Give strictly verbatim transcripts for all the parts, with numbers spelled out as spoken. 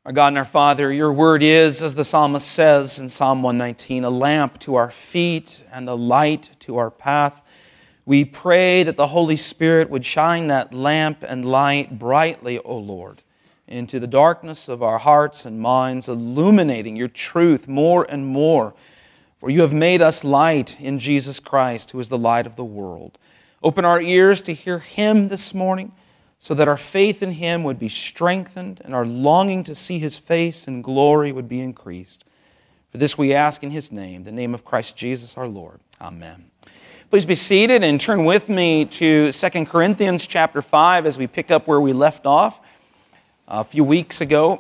Our God and our Father, your word is, as the psalmist says in Psalm one nineteen, a lamp to our feet and a light to our path. We pray that the Holy Spirit would shine that lamp and light brightly, O Lord, into the darkness of our hearts and minds, illuminating your truth more and more. For you have made us light in Jesus Christ, who is the light of the world. Open our ears to hear Him this morning, so that our faith in Him would be strengthened and our longing to see His face and glory would be increased. For this we ask in His name, the name of Christ Jesus our Lord. Amen. Please be seated and turn with me to Second Corinthians chapter five as we pick up where we left off a few weeks ago.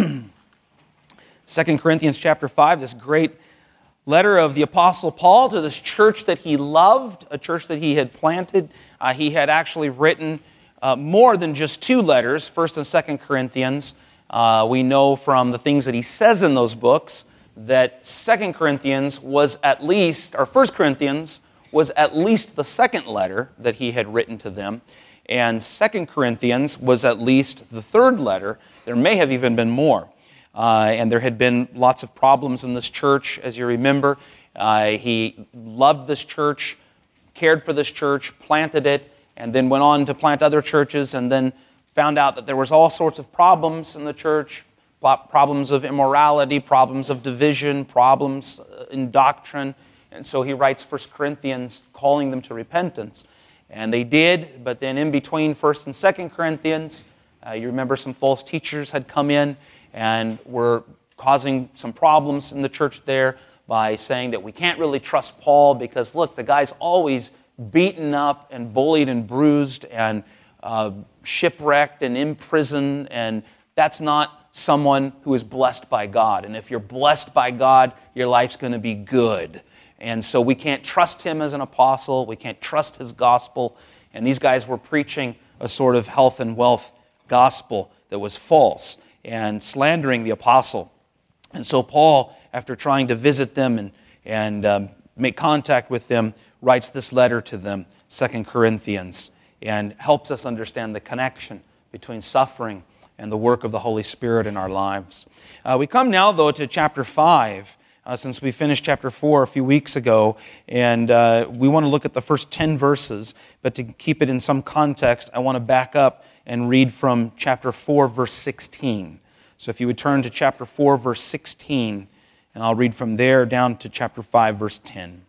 Second Corinthians chapter five, this great letter of the Apostle Paul to this church that he loved, a church that he had planted. Uh, he had actually written Uh, more than just two letters, First and Second Corinthians. Uh, we know from the things that he says in those books that Second Corinthians was at least, or First Corinthians was at least the second letter that he had written to them, and Second Corinthians was at least the third letter. There may have even been more. Uh, and there had been lots of problems in this church, as you remember. Uh, he loved this church, cared for this church, planted it, and then went on to plant other churches, and then found out that there was all sorts of problems in the church, problems of immorality, problems of division, problems in doctrine. And so he writes First Corinthians calling them to repentance. And they did, but then in between First and Second Corinthians, uh, you remember some false teachers had come in and were causing some problems in the church there by saying that we can't really trust Paul because, look, the guy's always beaten up and bullied and bruised and uh, shipwrecked and imprisoned, and that's not someone who is blessed by God. And if you're blessed by God, your life's going to be good. And so we can't trust him as an apostle. We can't trust his gospel. And these guys were preaching a sort of health and wealth gospel that was false and slandering the apostle. And so Paul, after trying to visit them and, and um, make contact with them, writes this letter to them, Second Corinthians, and helps us understand the connection between suffering and the work of the Holy Spirit in our lives. Uh, we come now, though, to chapter five, uh, since we finished chapter four a few weeks ago, and uh, we want to look at the first ten verses, but to keep it in some context, I want to back up and read from chapter four, verse sixteen. So if you would turn to chapter four, verse sixteen, and I'll read from there down to chapter five, verse ten.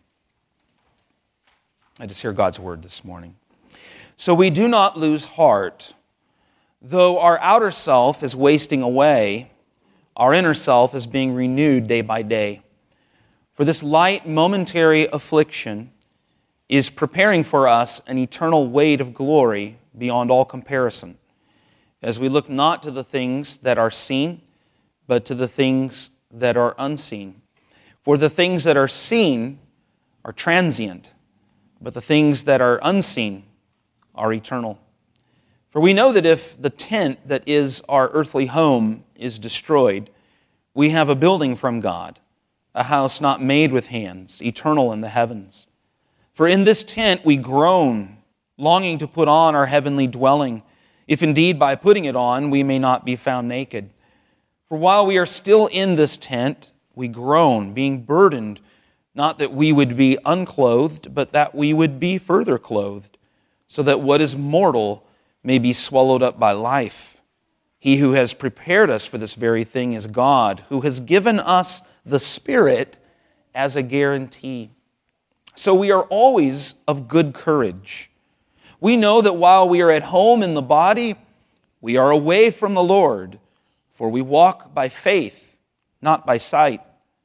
I just hear God's word this morning. So we do not lose heart. Though our outer self is wasting away, our inner self is being renewed day by day. For this light momentary affliction is preparing for us an eternal weight of glory beyond all comparison, as we look not to the things that are seen, but to the things that are unseen. For the things that are seen are transient, but the things that are unseen are eternal. For we know that if the tent that is our earthly home is destroyed, we have a building from God, a house not made with hands, eternal in the heavens. For in this tent we groan, longing to put on our heavenly dwelling, if indeed by putting it on we may not be found naked. For while we are still in this tent, we groan, being burdened, not that we would be unclothed, but that we would be further clothed, so that what is mortal may be swallowed up by life. He who has prepared us for this very thing is God, who has given us the Spirit as a guarantee. So we are always of good courage. We know that while we are at home in the body, we are away from the Lord, for we walk by faith, not by sight.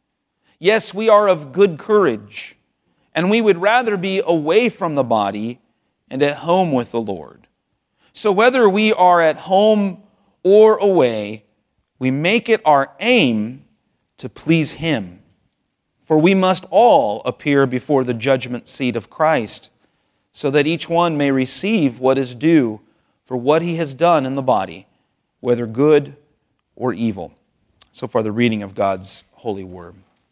Yes, we are of good courage, and we would rather be away from the body and at home with the Lord. So whether we are at home or away, we make it our aim to please Him. For we must all appear before the judgment seat of Christ, so that each one may receive what is due for what he has done in the body, whether good or evil. So far, the reading of God's holy word.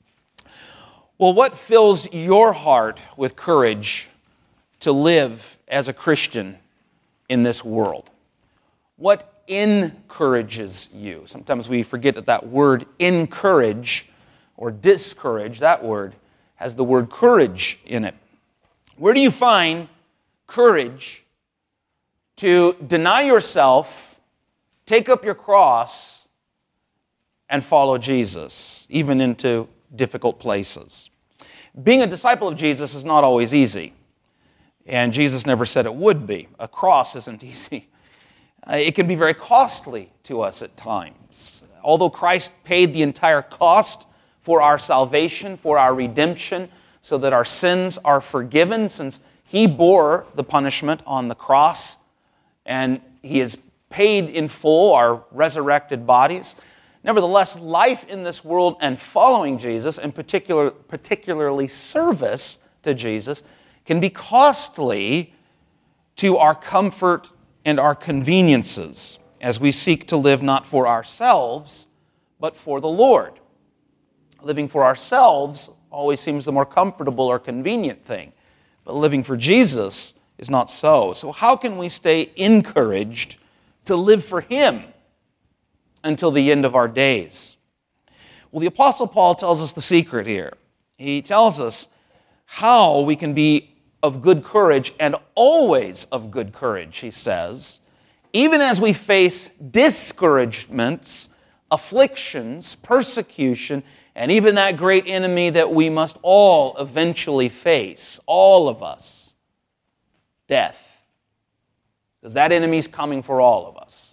Well, what fills your heart with courage to live as a Christian in this world? What encourages you? Sometimes we forget that that word encourage or discourage, that word has the word courage in it. Where do you find courage to deny yourself, take up your cross, and follow Jesus, even into difficult places? Being a disciple of Jesus is not always easy, and Jesus never said it would be. A cross isn't easy. It can be very costly to us at times. Although Christ paid the entire cost for our salvation, for our redemption, so that our sins are forgiven, since He bore the punishment on the cross, and He has paid in full our resurrected bodies. Nevertheless, life in this world and following Jesus, and particular, particularly service to Jesus, can be costly to our comfort and our conveniences as we seek to live not for ourselves, but for the Lord. Living for ourselves always seems the more comfortable or convenient thing, but living for Jesus is not so. So how can we stay encouraged to live for Him until the end of our days? Well, the Apostle Paul tells us the secret here. He tells us how we can be of good courage, and always of good courage, he says, even as we face discouragements, afflictions, persecution, and even that great enemy that we must all eventually face, all of us, death. Because that enemy's coming for all of us.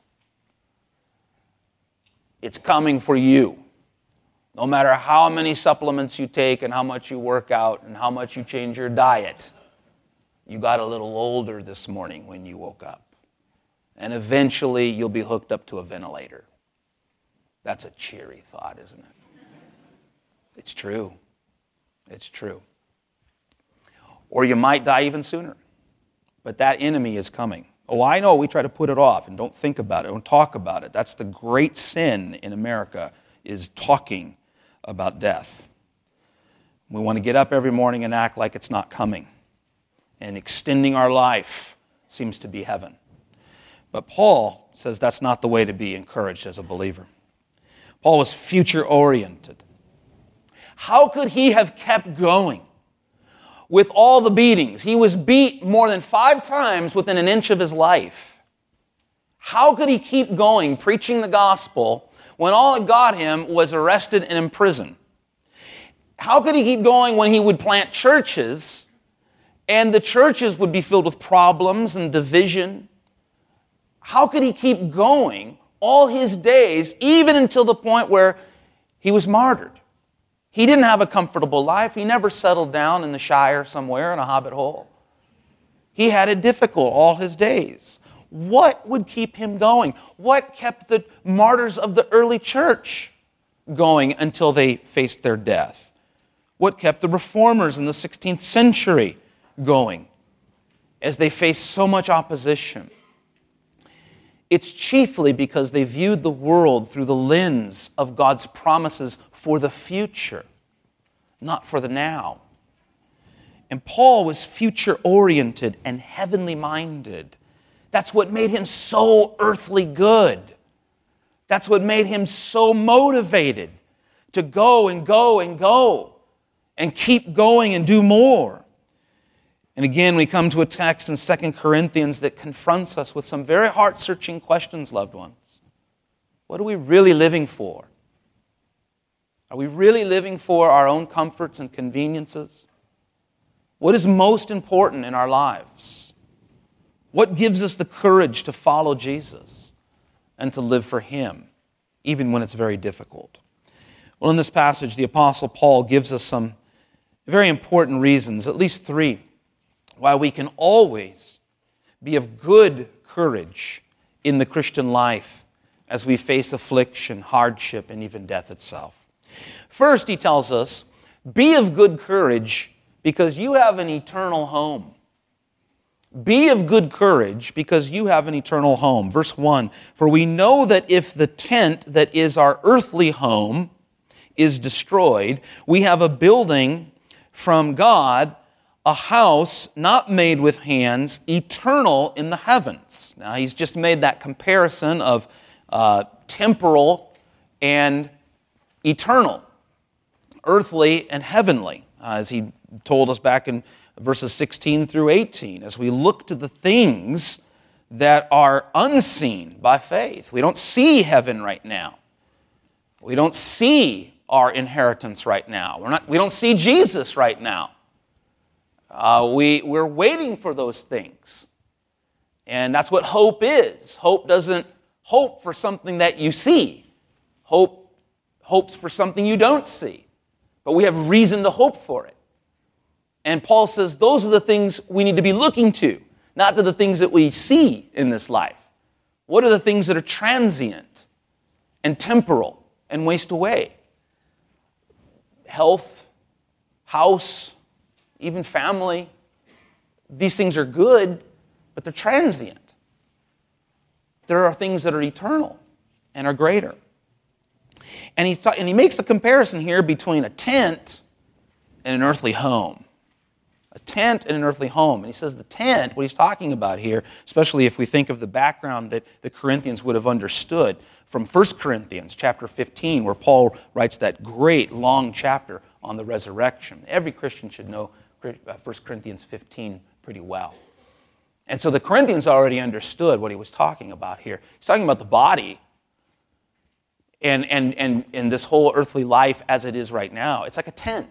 It's coming for you. No matter how many supplements you take and how much you work out and how much you change your diet, you got a little older this morning when you woke up. And eventually you'll be hooked up to a ventilator. That's a cheery thought, isn't it? It's true. It's true. Or you might die even sooner. But that enemy is coming. Oh, I know we try to put it off and don't think about it, don't talk about it. That's the great sin in America, is talking about death. We want to get up every morning and act like it's not coming. And extending our life seems to be heaven. But Paul says that's not the way to be encouraged as a believer. Paul was future-oriented. How could he have kept going with all the beatings? He was beat more than five times within an inch of his life. How could he keep going, preaching the gospel, when all that got him was arrested and imprisoned? How could he keep going when he would plant churches, and the churches would be filled with problems and division? How could he keep going all his days, even until the point where he was martyred? He didn't have a comfortable life. He never settled down in the Shire somewhere in a hobbit hole. He had it difficult all his days. What would keep him going? What kept the martyrs of the early church going until they faced their death? What kept the reformers in the sixteenth century going as they faced so much opposition? It's chiefly because they viewed the world through the lens of God's promises for the future, not for the now. And Paul was future-oriented and heavenly-minded. That's what made him so earthly good. That's what made him so motivated to go and go and go and keep going and do more. And again, we come to a text in Second Corinthians that confronts us with some very heart-searching questions, loved ones. What are we really living for? Are we really living for our own comforts and conveniences? What is most important in our lives? What gives us the courage to follow Jesus and to live for Him, even when it's very difficult? Well, in this passage, the Apostle Paul gives us some very important reasons, at least three, why we can always be of good courage in the Christian life as we face affliction, hardship, and even death itself. First, he tells us, be of good courage because you have an eternal home. Be of good courage because you have an eternal home. Verse one, for we know that if the tent that is our earthly home is destroyed, we have a building from God, a house not made with hands, eternal in the heavens. Now, he's just made that comparison of uh, temporal and eternal, earthly and heavenly, uh, as he told us back in verses sixteen through eighteen, as we look to the things that are unseen by faith. We don't see heaven right now. We don't see our inheritance right now. We're not, we don't see Jesus right now. Uh, we, we're waiting for those things. And that's what hope is. Hope doesn't hope for something that you see. Hope hopes for something you don't see. But we have reason to hope for it. And Paul says those are the things we need to be looking to, not to the things that we see in this life. What are the things that are transient and temporal and waste away? Health, house, even family. These things are good, but they're transient. There are things that are eternal and are greater. And he, and he makes the comparison here between a tent and an earthly home. A tent and an earthly home. And he says the tent, what he's talking about here, especially if we think of the background that the Corinthians would have understood from First Corinthians chapter fifteen, where Paul writes that great long chapter on the resurrection. Every Christian should know First Corinthians fifteen pretty well. And so the Corinthians already understood what he was talking about here. He's talking about the body and, and, and, and this whole earthly life as it is right now. It's like a tent.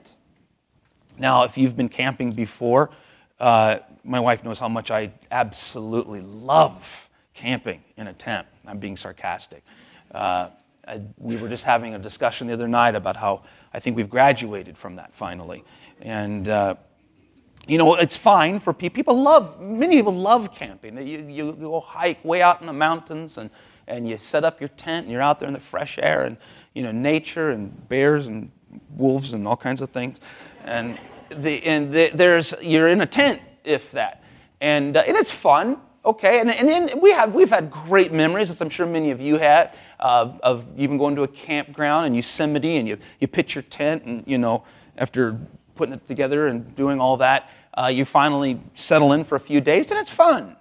Now, if you've been camping before, uh, my wife knows how much I absolutely love camping in a tent. I'm being sarcastic. Uh, I, we were just having a discussion the other night about how I think we've graduated from that finally. And, uh, you know, it's fine for people. People love, many people love camping. You, you, you go hike way out in the mountains and, and you set up your tent and you're out there in the fresh air and, you know, nature and bears and wolves and all kinds of things. And the and the, there's you're in a tent, if that, and uh, and it's fun, okay. And and, and we have we've had great memories, as I'm sure many of you had, uh, of even going to a campground in Yosemite, and you you pitch your tent, and you know after putting it together and doing all that, uh, you finally settle in for a few days, and it's fun.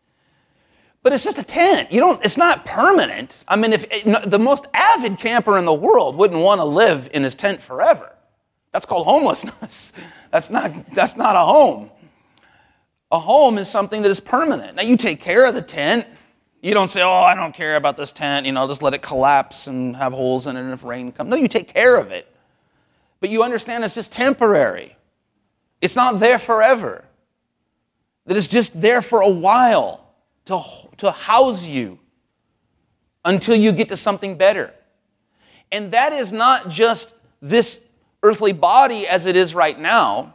But it's just a tent. You don't. It's not permanent. I mean, if it, the most avid camper in the world wouldn't want to live in his tent forever. That's called homelessness. That's not, that's not a home. A home is something that is permanent. Now, you take care of the tent. You don't say, oh, I don't care about this tent. You know, just let it collapse and have holes in it if rain comes. No, you take care of it. But you understand it's just temporary. It's not there forever. That it's just there for a while to, to house you until you get to something better. And that is not just this earthly body as it is right now,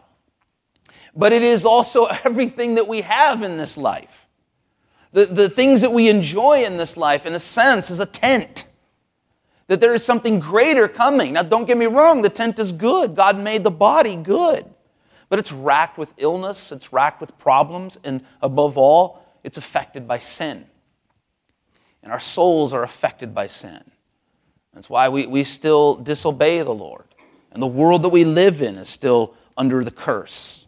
but it is also everything that we have in this life. The, the things that we enjoy in this life, in a sense, is a tent. That there is something greater coming. Now, don't get me wrong, the tent is good. God made the body good. But it's racked with illness, it's racked with problems, and above all, it's affected by sin. And our souls are affected by sin. That's why we, we still disobey the Lord. And the world that we live in is still under the curse.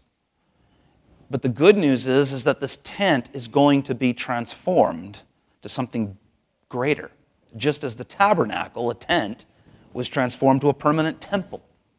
But the good news is, is that this tent is going to be transformed to something greater. Just as the tabernacle, a tent, was transformed to a permanent temple.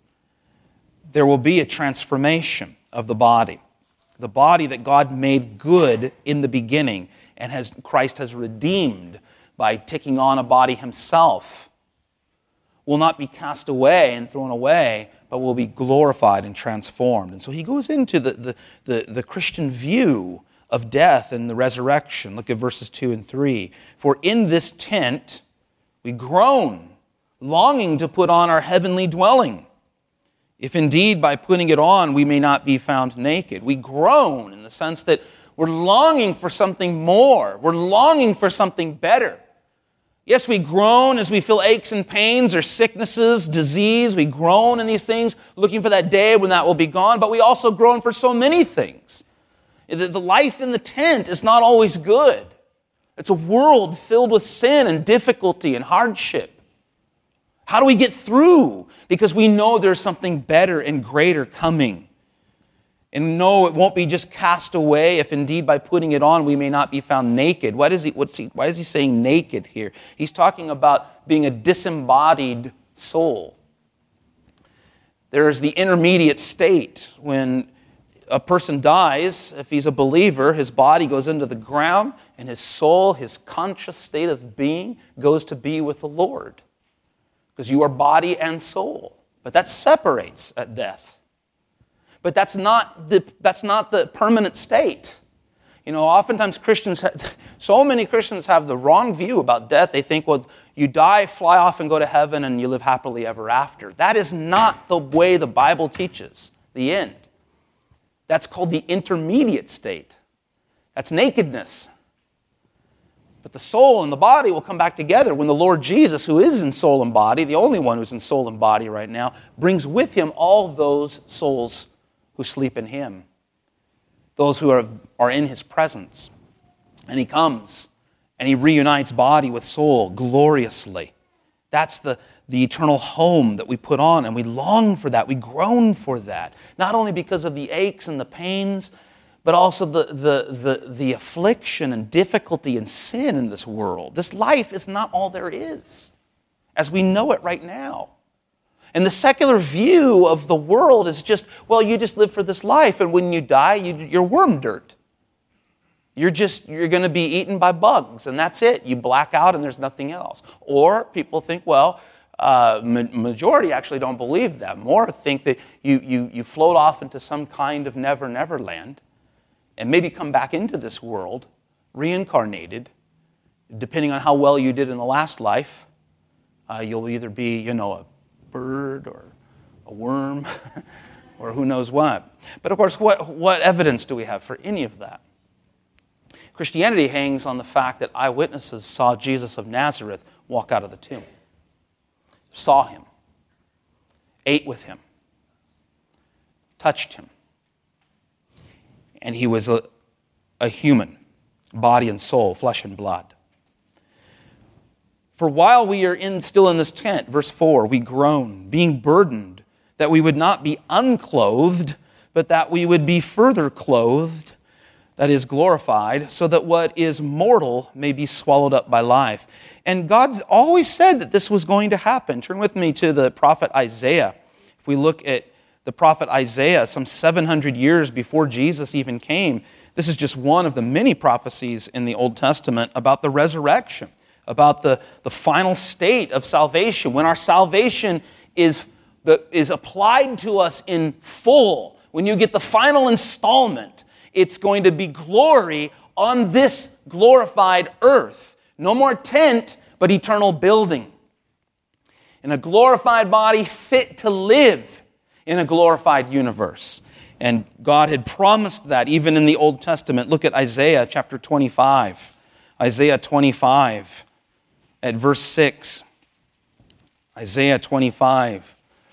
There will be a transformation of the body. The body that God made good in the beginning and has Christ has redeemed by taking on a body himself will not be cast away and thrown away, but will be glorified and transformed. And so he goes into the, the, the, the Christian view of death and the resurrection. Look at verses two and three. For in this tent we groan, longing to put on our heavenly dwelling, if indeed by putting it on we may not be found naked. We groan in the sense that we're longing for something more. We're longing for something better. Yes, we groan as we feel aches and pains or sicknesses, disease. We groan in these things, looking for that day when that will be gone. But we also groan for so many things. The life in the tent is not always good. It's a world filled with sin and difficulty and hardship. How do we get through? Because we know there's something better and greater coming. And no, it won't be just cast away if indeed by putting it on we may not be found naked. What is he, what's he, why is he saying naked here? He's talking about being a disembodied soul. There is the intermediate state when a person dies. If he's a believer, his body goes into the ground and his soul, his conscious state of being, goes to be with the Lord. Because you are body and soul. But that separates at death. But that's not the that's not the permanent state. You know, oftentimes Christians, have, so many Christians have the wrong view about death. They think, well, you die, fly off, and go to heaven, and you live happily ever after. That is not the way the Bible teaches the end. That's called the intermediate state. That's nakedness. But the soul and the body will come back together when the Lord Jesus, who is in soul and body, the only one who's in soul and body right now, brings with him all those souls who sleep in him, those who are, are in his presence. And he comes and he reunites body with soul gloriously. That's the, the eternal home that we put on, and we long for that. We groan for that. Not only because of the aches and the pains, but also the, the, the, the affliction and difficulty and sin in this world. This life is not all there is, as we know it right now. And the secular view of the world is just, well, you just live for this life, and when you die, you, you're worm dirt. You're just, you're going to be eaten by bugs, and that's it. You black out, and there's nothing else. Or people think, well, uh, ma- majority actually don't believe that. More think that you, you, you float off into some kind of never, never land, and maybe come back into this world, reincarnated, depending on how well you did in the last life. Uh, you'll either be, you know, a bird or a worm or who knows what. But of course, what, what evidence do we have for any of that? Christianity hangs on the fact that eyewitnesses saw Jesus of Nazareth walk out of the tomb, saw him, ate with him, touched him. And he was a, a human, body and soul, flesh and blood. For while we are in, still in this tent, verse four, we groan, being burdened, that we would not be unclothed, but that we would be further clothed, that is, glorified, so that what is mortal may be swallowed up by life. And God always said that this was going to happen. Turn with me to the prophet Isaiah. If we look at the prophet Isaiah, some seven hundred years before Jesus even came, this is just one of the many prophecies in the Old Testament about the resurrection, about the, the final state of salvation, when our salvation is, the, is applied to us in full. When you get the final installment, it's going to be glory on this glorified earth. No more tent, but eternal building. In a glorified body fit to live in a glorified universe. And God had promised that even in the Old Testament. Look at Isaiah chapter twenty-five. Isaiah twenty-five at verse six. Isaiah twenty-five.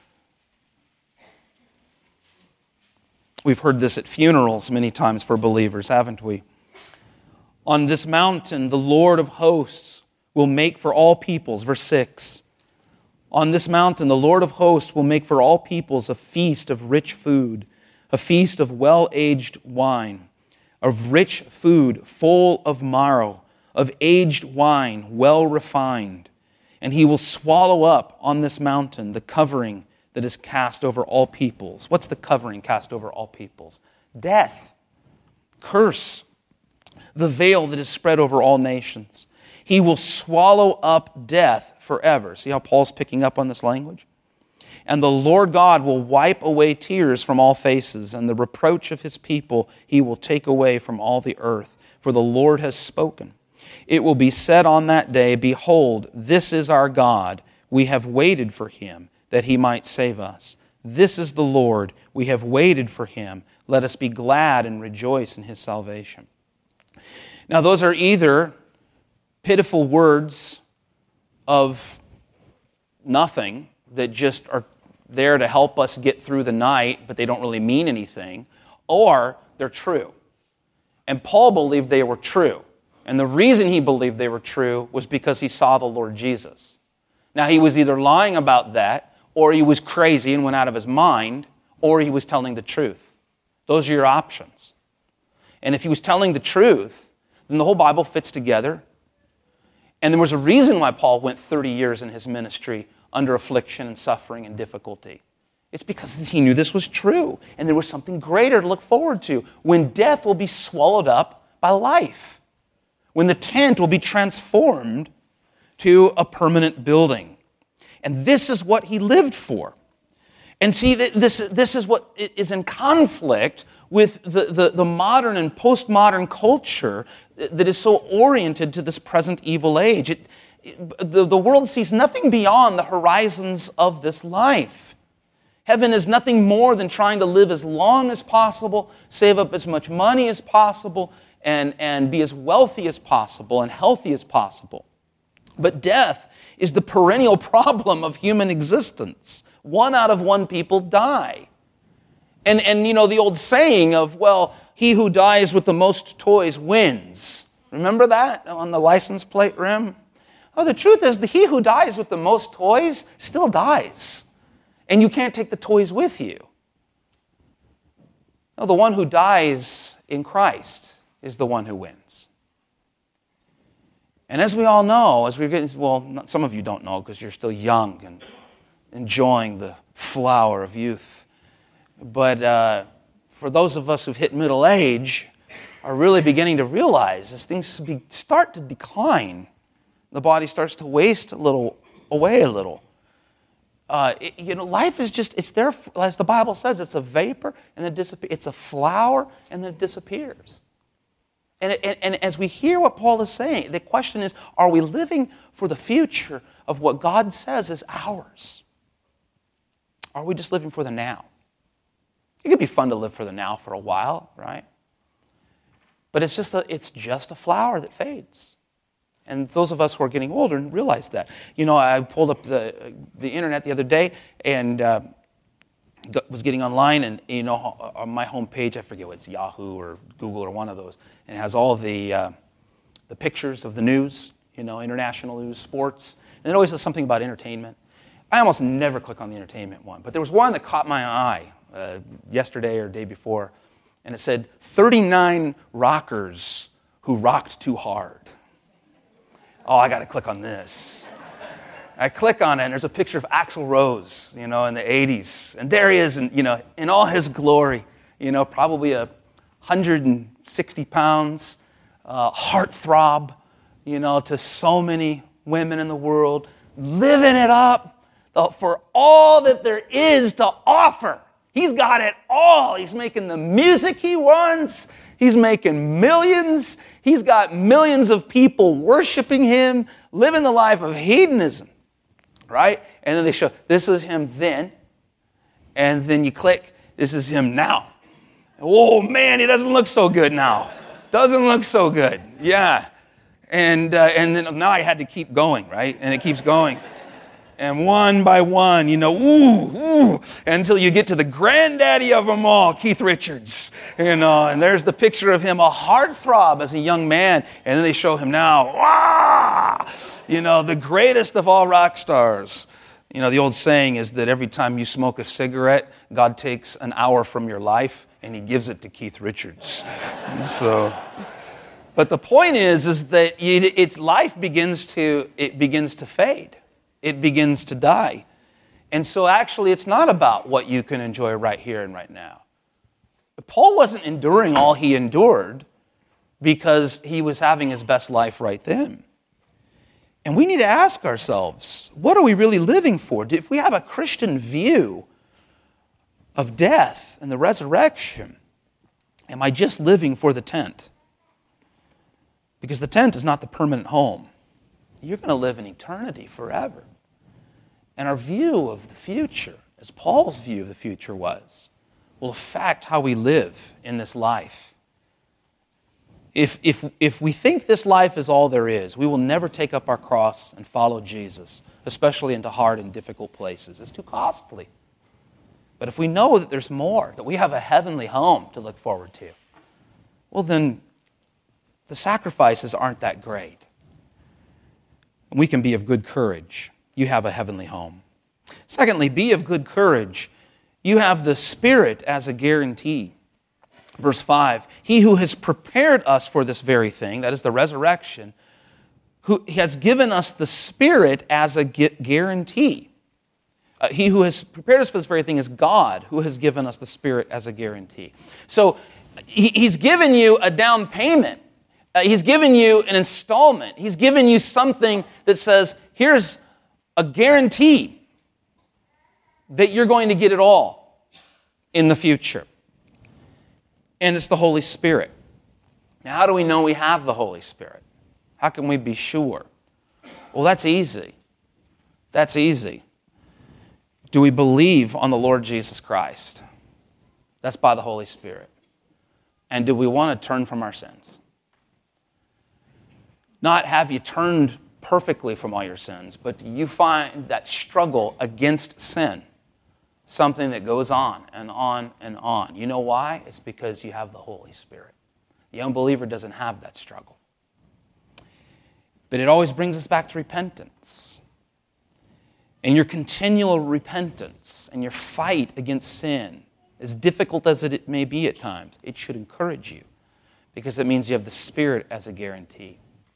We've heard this at funerals many times for believers, haven't we? On this mountain, the Lord of hosts will make for all peoples, verse six. On this mountain, the Lord of hosts will make for all peoples a feast of rich food, a feast of well-aged wine, of rich food full of marrow, of aged wine well refined. And he will swallow up on this mountain the covering that is cast over all peoples. What's the covering cast over all peoples? Death, curse, the veil that is spread over all nations. He will swallow up death forever. See how Paul's picking up on this language? And the Lord God will wipe away tears from all faces, and the reproach of his people he will take away from all the earth. For the Lord has spoken. It will be said on that day, behold, this is our God. We have waited for him, that he might save us. This is the Lord. We have waited for him. Let us be glad and rejoice in his salvation. Now those are either pitiful words of nothing that just are there to help us get through the night, but they don't really mean anything, or they're true. And Paul believed they were true. And the reason he believed they were true was because he saw the Lord Jesus. Now, he was either lying about that, or he was crazy and went out of his mind, or he was telling the truth. Those are your options. And if he was telling the truth, then the whole Bible fits together. And there was a reason why Paul went thirty years in his ministry under affliction and suffering and difficulty. It's because he knew this was true, and there was something greater to look forward to, when death will be swallowed up by life, when the tent will be transformed to a permanent building. And this is what he lived for. And see, this, this is what is in conflict with the, the, the modern and postmodern culture that is so oriented to this present evil age. It, it, the, the world sees nothing beyond the horizons of this life. Heaven is nothing more than trying to live as long as possible, save up as much money as possible, and, and be as wealthy as possible and healthy as possible. But death is the perennial problem of human existence. One out of one people die. And, and you know, the old saying of, well, he who dies with the most toys wins. Remember that on the license plate rim? Oh, the truth is, the he who dies with the most toys still dies. And you can't take the toys with you. No, the one who dies in Christ is the one who wins. And as we all know, as we're getting, well, not, some of you don't know because you're still young and enjoying the flower of youth. But uh, for those of us who've hit middle age, are really beginning to realize as things be, start to decline, the body starts to waste a little, away a little. Uh, it, you know, life is just, it's there, as the Bible says, it's a vapor and then disappears. It's a flower and then it disappears. And, and, and as we hear what Paul is saying, the question is, are we living for the future of what God says is ours? Are we just living for the now? It could be fun to live for the now for a while, right? But it's just a, it's just a flower that fades. And those of us who are getting older realize that. You know, I pulled up the the internet the other day and uh, was getting online, and you know, on my homepage, I forget what it's, Yahoo or Google or one of those, and it has all the uh, the pictures of the news, you know, international news, sports, and it always has something about entertainment. I almost never click on the entertainment one, but there was one that caught my eye uh, yesterday or day before, and it said thirty-nine rockers who rocked too hard. Oh, I got to click on this. I click on it, and there's a picture of Axl Rose, you know, in the eighties. And there he is, in, you know, in all his glory, you know, probably a one hundred sixty pounds, uh, heartthrob, you know, to so many women in the world, living it up for all that there is to offer. He's got it all. He's making the music he wants. He's making millions. He's got millions of people worshiping him, living the life of hedonism, right? And then they show, this is him then. And then you click, this is him now. Oh, man, he doesn't look so good now. Doesn't look so good. Yeah. And, uh, and then now I had to keep going, right? And it keeps going. And one by one, you know, ooh, ooh, until you get to the granddaddy of them all, Keith Richards. You know, and there's the picture of him, a heartthrob as a young man. And then they show him now, wah, you know, the greatest of all rock stars. You know, the old saying is that every time you smoke a cigarette, God takes an hour from your life and he gives it to Keith Richards. So, but the point is, is that it, its life begins to, it begins to fade. It begins to die. And so actually it's not about what you can enjoy right here and right now. But Paul wasn't enduring all he endured because he was having his best life right then. And we need to ask ourselves, what are we really living for? If we have a Christian view of death and the resurrection, am I just living for the tent? Because the tent is not the permanent home. You're going to live in eternity forever. And our view of the future, as Paul's view of the future was, will affect how we live in this life. If, if, if we think this life is all there is, we will never take up our cross and follow Jesus, especially into hard and difficult places. It's too costly. But if we know that there's more, that we have a heavenly home to look forward to, well then, the sacrifices aren't that great. And we can be of good courage. You have a heavenly home. Secondly, be of good courage. You have the Spirit as a guarantee. Verse five, he who has prepared us for this very thing, that is the resurrection, who has given us the Spirit as a guarantee. Uh, he who has prepared us for this very thing is God, who has given us the Spirit as a guarantee. So he, he's given you a down payment. Uh, he's given you an installment. He's given you something that says, here's a guarantee that you're going to get it all in the future. And it's the Holy Spirit. Now, how do we know we have the Holy Spirit? How can we be sure? Well, that's easy. That's easy. Do we believe on the Lord Jesus Christ? That's by the Holy Spirit. And do we want to turn from our sins? Not have you turned perfectly from all your sins, but do you find that struggle against sin something that goes on and on and on? You know why? It's because you have the Holy Spirit. The unbeliever doesn't have that struggle. But it always brings us back to repentance. And your continual repentance and your fight against sin, as difficult as it may be at times, it should encourage you because it means you have the Spirit as a guarantee.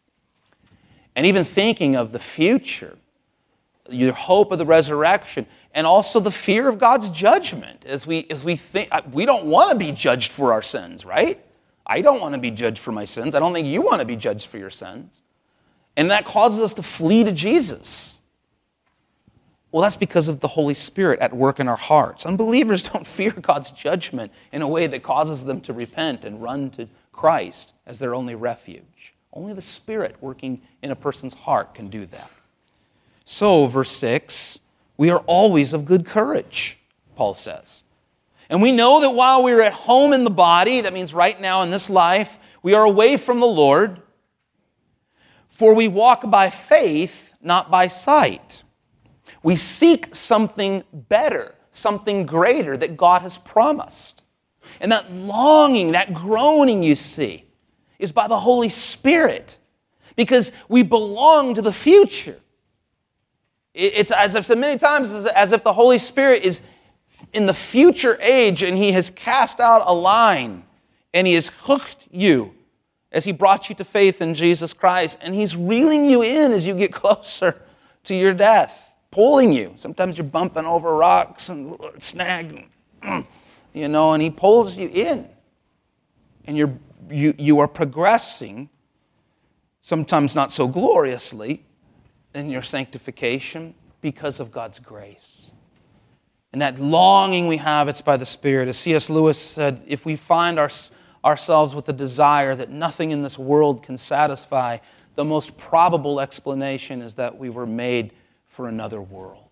And even thinking of the future, your hope of the resurrection, and also the fear of God's judgment. As we, as we think, we don't want to be judged for our sins, right? I don't want to be judged for my sins. I don't think you want to be judged for your sins. And that causes us to flee to Jesus. Well, that's because of the Holy Spirit at work in our hearts. Unbelievers don't fear God's judgment in a way that causes them to repent and run to Christ as their only refuge. Only the Spirit working in a person's heart can do that. So, verse six, we are always of good courage, Paul says. And we know that while we are at home in the body, that means right now in this life, we are away from the Lord, for we walk by faith, not by sight. We seek something better, something greater that God has promised. And that longing, that groaning you see, is by the Holy Spirit, because we belong to the future. It's, as I've said many times, as if the Holy Spirit is in the future age and He has cast out a line and He has hooked you as He brought you to faith in Jesus Christ, and He's reeling you in as you get closer to your death, pulling you. Sometimes you're bumping over rocks and snag, you know, and He pulls you in. And you're, you, you are progressing, sometimes not so gloriously, in your sanctification because of God's grace. And that longing we have, it's by the Spirit. As C S Lewis said, if we find our, ourselves with a desire that nothing in this world can satisfy, the most probable explanation is that we were made for another world.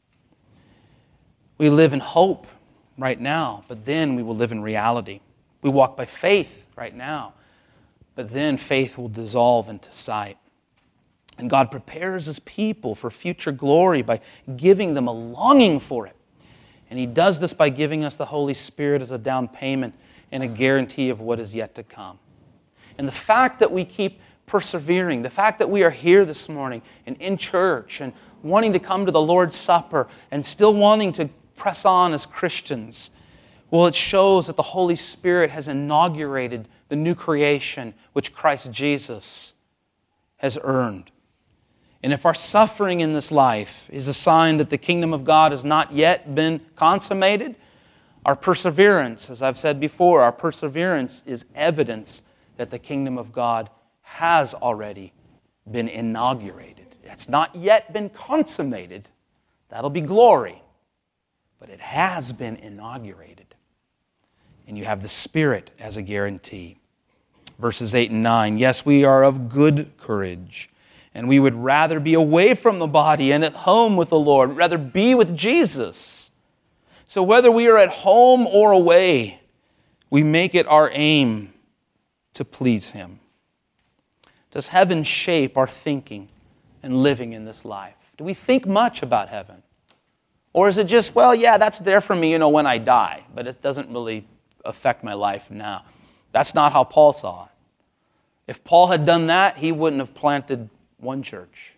We live in hope right now, but then we will live in reality. We walk by faith right now, but then faith will dissolve into sight. And God prepares His people for future glory by giving them a longing for it. And He does this by giving us the Holy Spirit as a down payment and a guarantee of what is yet to come. And the fact that we keep persevering, the fact that we are here this morning and in church and wanting to come to the Lord's Supper and still wanting to press on as Christians, well, it shows that the Holy Spirit has inaugurated the new creation which Christ Jesus has earned. And if our suffering in this life is a sign that the kingdom of God has not yet been consummated, our perseverance, as I've said before, our perseverance is evidence that the kingdom of God has already been inaugurated. It's not yet been consummated. That'll be glory. But it has been inaugurated. And you have the Spirit as a guarantee. Verses eight and nine, yes, we are of good courage. And we would rather be away from the body and at home with the Lord, rather be with Jesus. So whether we are at home or away, we make it our aim to please Him. Does heaven shape our thinking and living in this life? Do we think much about heaven? Or is it just, well, yeah, that's there for me, you know, when I die, but it doesn't really affect my life now? That's not how Paul saw it. If Paul had done that, he wouldn't have planted one church.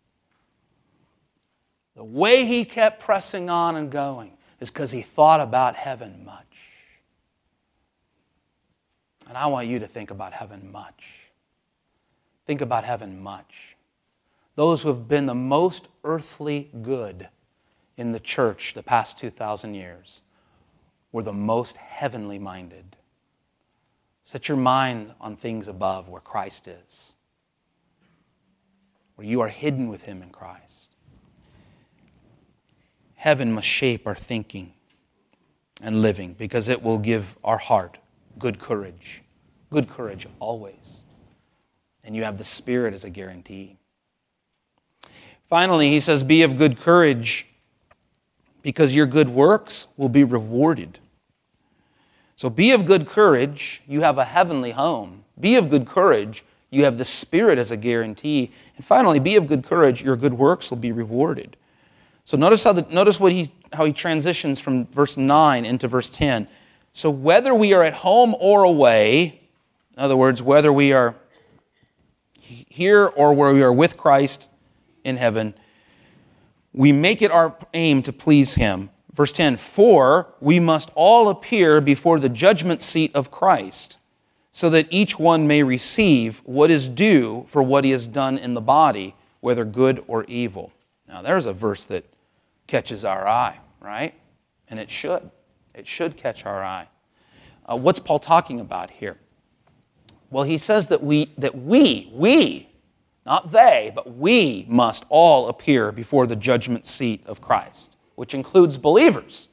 The way he kept pressing on and going is because he thought about heaven much. And I want you to think about heaven much. Think about heaven much. Those who have been the most earthly good in the church the past two thousand years were the most heavenly minded. Set your mind on things above where Christ is, where you are hidden with Him in Christ. Heaven must shape our thinking and living because it will give our heart good courage. Good courage always. And you have the Spirit as a guarantee. Finally, he says, be of good courage because your good works will be rewarded. So be of good courage, you have a heavenly home. Be of good courage, you have the Spirit as a guarantee. And finally, be of good courage, your good works will be rewarded. So notice how the, notice what he how he transitions from verse nine into verse ten. So whether we are at home or away, in other words, whether we are here or where we are with Christ in heaven, we make it our aim to please Him. Verse ten, for we must all appear before the judgment seat of Christ, so that each one may receive what is due for what he has done in the body, whether good or evil. Now there's a verse that catches our eye, right? And it should. It should catch our eye. Uh, what's Paul talking about here? Well, he says that we, that we, we, not they, but we must all appear before the judgment seat of Christ, which includes believers.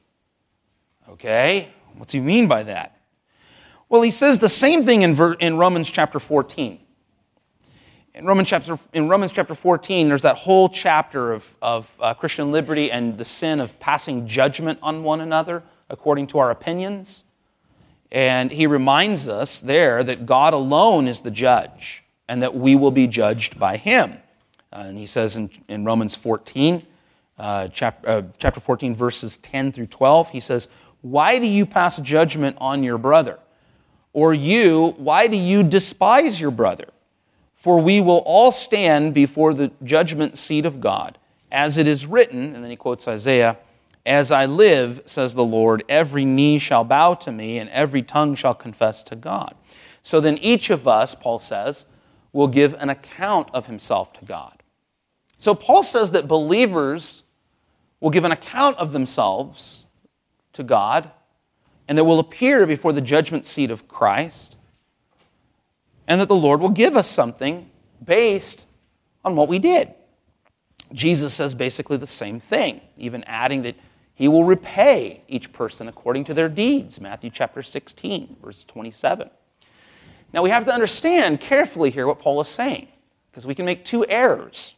Okay? What's he mean by that? Well, he says the same thing in, ver- in Romans chapter fourteen. In Romans chapter, in Romans chapter fourteen, there's that whole chapter of, of uh, Christian liberty and the sin of passing judgment on one another according to our opinions. And he reminds us there that God alone is the judge and that we will be judged by Him. Uh, and he says in, in Romans fourteen, uh, chap, uh, chapter fourteen, verses ten through twelve, he says, why do you pass judgment on your brother? Or you, why do you despise your brother? For we will all stand before the judgment seat of God. As it is written, and then he quotes Isaiah, as I live, says the Lord, every knee shall bow to me, and every tongue shall confess to God. So then each of us, Paul says, will give an account of himself to God. So Paul says that believers will give an account of themselves to God, and that will appear before the judgment seat of Christ, and that the Lord will give us something based on what we did. Jesus says basically the same thing, even adding that He will repay each person according to their deeds. Matthew chapter sixteen, verse twenty-seven. Now we have to understand carefully here what Paul is saying, because we can make two errors.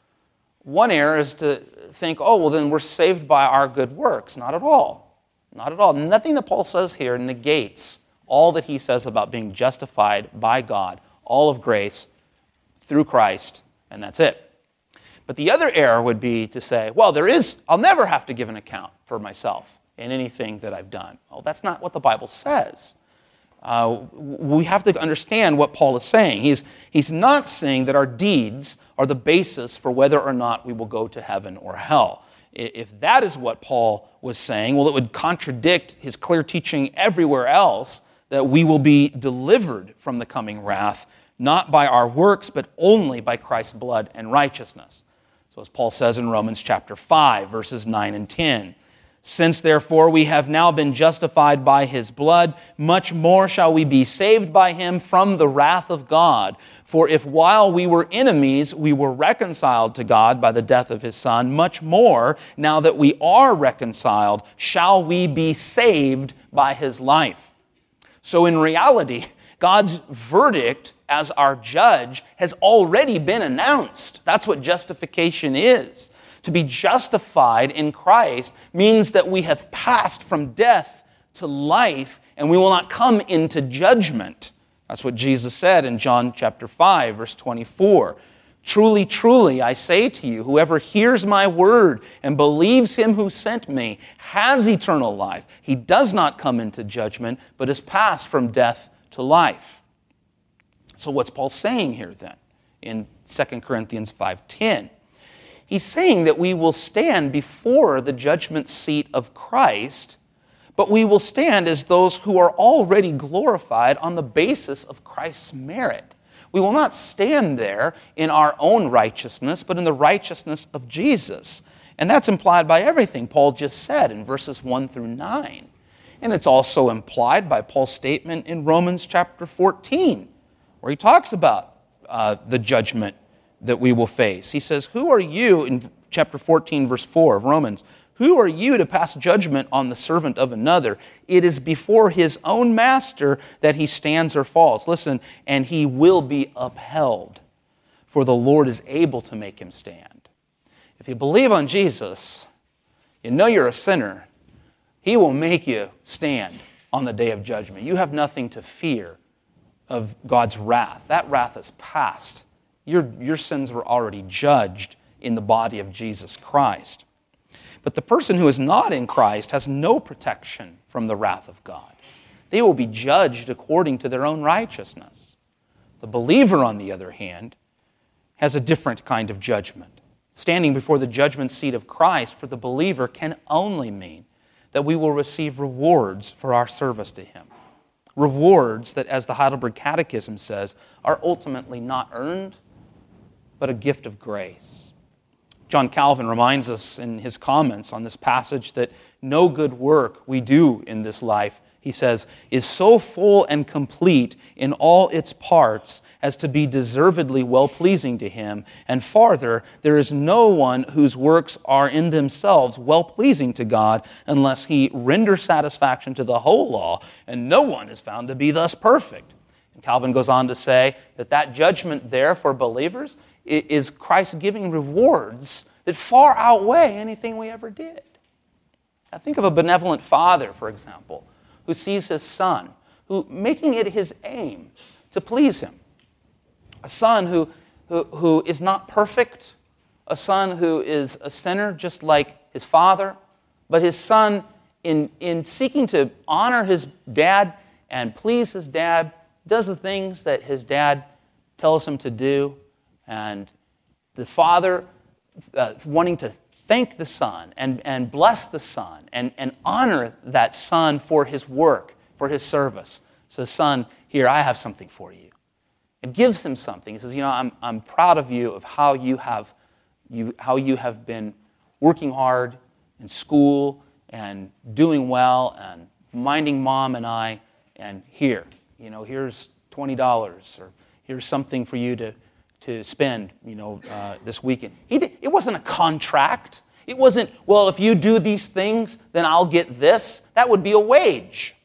One error is to think, oh, well then we're saved by our good works. Not at all. Not at all. Nothing that Paul says here negates all that he says about being justified by God, all of grace, through Christ, and that's it. But the other error would be to say, well, there is, I'll never have to give an account for myself in anything that I've done. Well, that's not what the Bible says. Uh, we have to understand what Paul is saying. He's, he's not saying that our deeds are the basis for whether or not we will go to heaven or hell. If that is what Paul was saying, well, it would contradict his clear teaching everywhere else that we will be delivered from the coming wrath, not by our works, but only by Christ's blood and righteousness. So as Paul says in Romans chapter five, verses nine and ten, since therefore we have now been justified by His blood, much more shall we be saved by Him from the wrath of God. For if while we were enemies, we were reconciled to God by the death of His Son, much more, now that we are reconciled, shall we be saved by His life. So in reality, God's verdict as our judge has already been announced. That's what justification is. To be justified in Christ means that we have passed from death to life, and we will not come into judgment. That's what Jesus said in John chapter five, verse twenty-four. Truly, truly, I say to you, whoever hears my word and believes Him who sent me has eternal life. He does not come into judgment, but is passed from death to life. So what's Paul saying here then in Second Corinthians five ten? He's saying that we will stand before the judgment seat of Christ, but we will stand as those who are already glorified on the basis of Christ's merit. We will not stand there in our own righteousness, but in the righteousness of Jesus. And that's implied by everything Paul just said in verses one through nine. And it's also implied by Paul's statement in Romans chapter fourteen, where he talks about uh, the judgment that we will face. He says, who are you, in chapter fourteen, verse four of Romans, who are you to pass judgment on the servant of another? It is before his own master that he stands or falls. Listen, and he will be upheld, for the Lord is able to make him stand. If you believe on Jesus, you know you're a sinner, he will make you stand on the day of judgment. You have nothing to fear of God's wrath. That wrath is past. Your, your sins were already judged in the body of Jesus Christ. But the person who is not in Christ has no protection from the wrath of God. They will be judged according to their own righteousness. The believer, on the other hand, has a different kind of judgment. Standing before the judgment seat of Christ for the believer can only mean that we will receive rewards for our service to Him. Rewards that, as the Heidelberg Catechism says, are ultimately not earned, but a gift of grace. John Calvin reminds us in his comments on this passage that no good work we do in this life, he says, is so full and complete in all its parts as to be deservedly well-pleasing to Him. And farther, there is no one whose works are in themselves well-pleasing to God unless he renders satisfaction to the whole law, and no one is found to be thus perfect. And Calvin goes on to say that that judgment there for believers is Christ giving rewards that far outweigh anything we ever did. Now think of a benevolent father, for example, who sees his son, who making it his aim to please him. A son who, who, who is not perfect, a son who is a sinner just like his father, but his son, in, in seeking to honor his dad and please his dad, does the things that his dad tells him to do. And the father, uh, wanting to thank the son and, and bless the son and, and honor that son for his work, for his service, says, son, here, I have something for you. And gives him something. He says, you know, I'm, I'm proud of you, of how you have you how you have been working hard in school and doing well and minding mom and I, and here, you know, here's twenty dollars, or here's something for you to to spend, you know, uh, this weekend. He did, it wasn't a contract. It wasn't, well, if you do these things, then I'll get this. That would be a wage.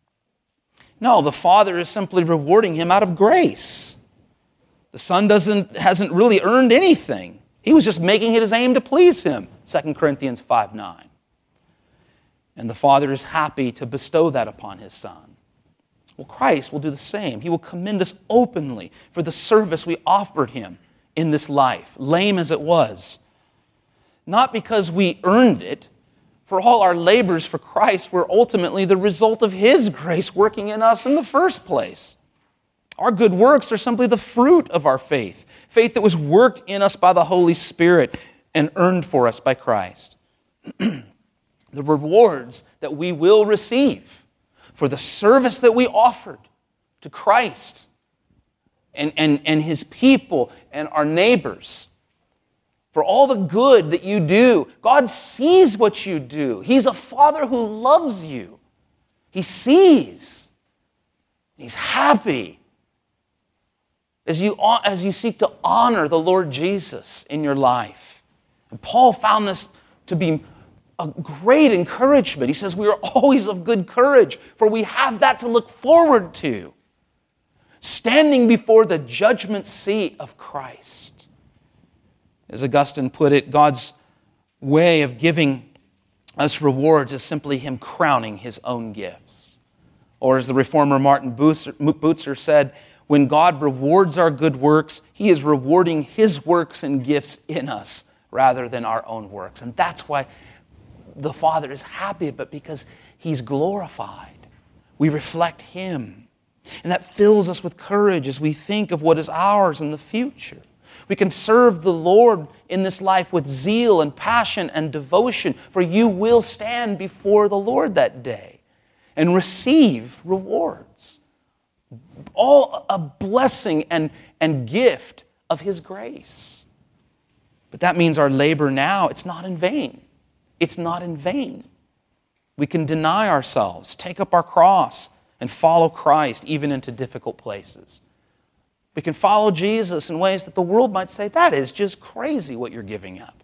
No, the Father is simply rewarding him out of grace. The Son doesn't hasn't really earned anything. He was just making it his aim to please him, Second Corinthians five nine. And the Father is happy to bestow that upon his Son. Well, Christ will do the same. He will commend us openly for the service we offered him in this life, lame as it was. Not because we earned it, for all our labors for Christ were ultimately the result of his grace working in us in the first place. Our good works are simply the fruit of our faith, faith that was worked in us by the Holy Spirit and earned for us by Christ. The rewards that we will receive for the service that we offered to Christ and, and, and his people and our neighbors, for all the good that you do. God sees what you do. He's a Father who loves you. He sees. He's happy as you, as you seek to honor the Lord Jesus in your life. And Paul found this to be a great encouragement. He says, we are always of good courage, for we have that to look forward to, standing before the judgment seat of Christ. As Augustine put it, God's way of giving us rewards is simply him crowning his own gifts. Or as the reformer Martin Bucer said, when God rewards our good works, he is rewarding his works and gifts in us rather than our own works. And that's why the Father is happy, but because he's glorified. We reflect him. And that fills us with courage as we think of what is ours in the future. We can serve the Lord in this life with zeal and passion and devotion, for you will stand before the Lord that day. and receive rewards. All a blessing and, and gift of His grace. But that means our labor now, it's not in vain. It's not in vain. We can deny ourselves, take up our cross, and follow Christ even into difficult places. We can follow Jesus in ways that the world might say, that is just crazy what you're giving up.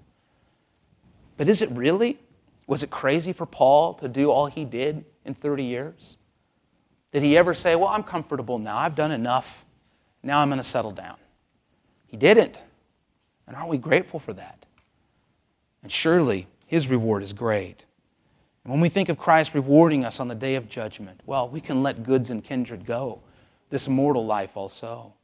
But is it really? Was it crazy for Paul to do all he did in thirty years? Did he ever say, well, I'm comfortable now, I've done enough, now I'm going to settle down? He didn't. And aren't we grateful for that? And surely His reward is great. And when we think of Christ rewarding us on the day of judgment, well, we can let goods and kindred go, this mortal life also.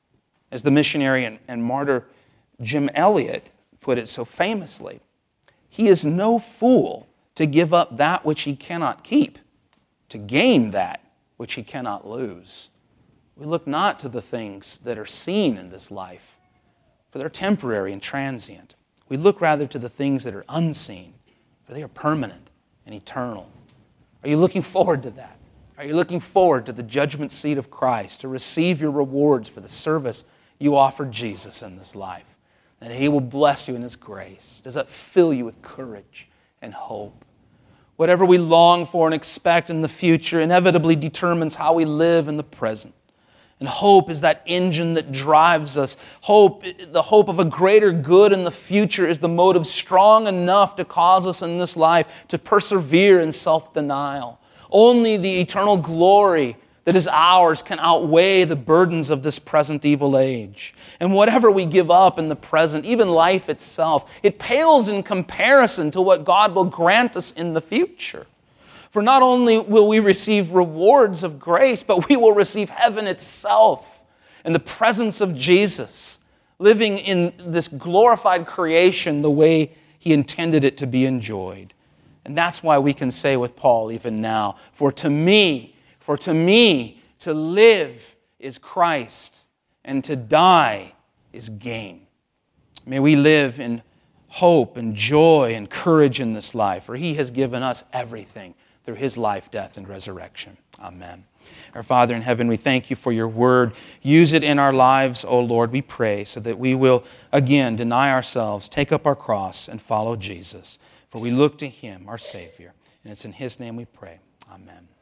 As the missionary and, and martyr Jim Elliot put it so famously, he is no fool to give up that which he cannot keep, to gain that which he cannot lose. We look not to the things that are seen in this life, for they're temporary and transient. We look rather to the things that are unseen, for they are permanent and eternal. Are you looking forward to that? Are you looking forward to the judgment seat of Christ, to receive your rewards for the service you offered Jesus in this life? And He will bless you in His grace. Does that fill you with courage and hope? Whatever we long for and expect in the future inevitably determines how we live in the present. And hope is that engine that drives us. Hope, the hope of a greater good in the future, is the motive strong enough to cause us in this life to persevere in self-denial. Only the eternal glory that is ours can outweigh the burdens of this present evil age. And whatever we give up in the present, even life itself, it pales in comparison to what God will grant us in the future. For not only will we receive rewards of grace, but we will receive heaven itself in the presence of Jesus, living in this glorified creation the way He intended it to be enjoyed. And that's why we can say with Paul even now, For to me, for to me, to live is Christ, and to die is gain. May we live in hope and joy and courage in this life, for He has given us everything through His life, death, and resurrection. Amen. Our Father in heaven, we thank You for Your word. Use it in our lives, O Lord, we pray, so that we will again deny ourselves, take up our cross, and follow Jesus. For we look to Him, our Savior. And it's in His name we pray. Amen.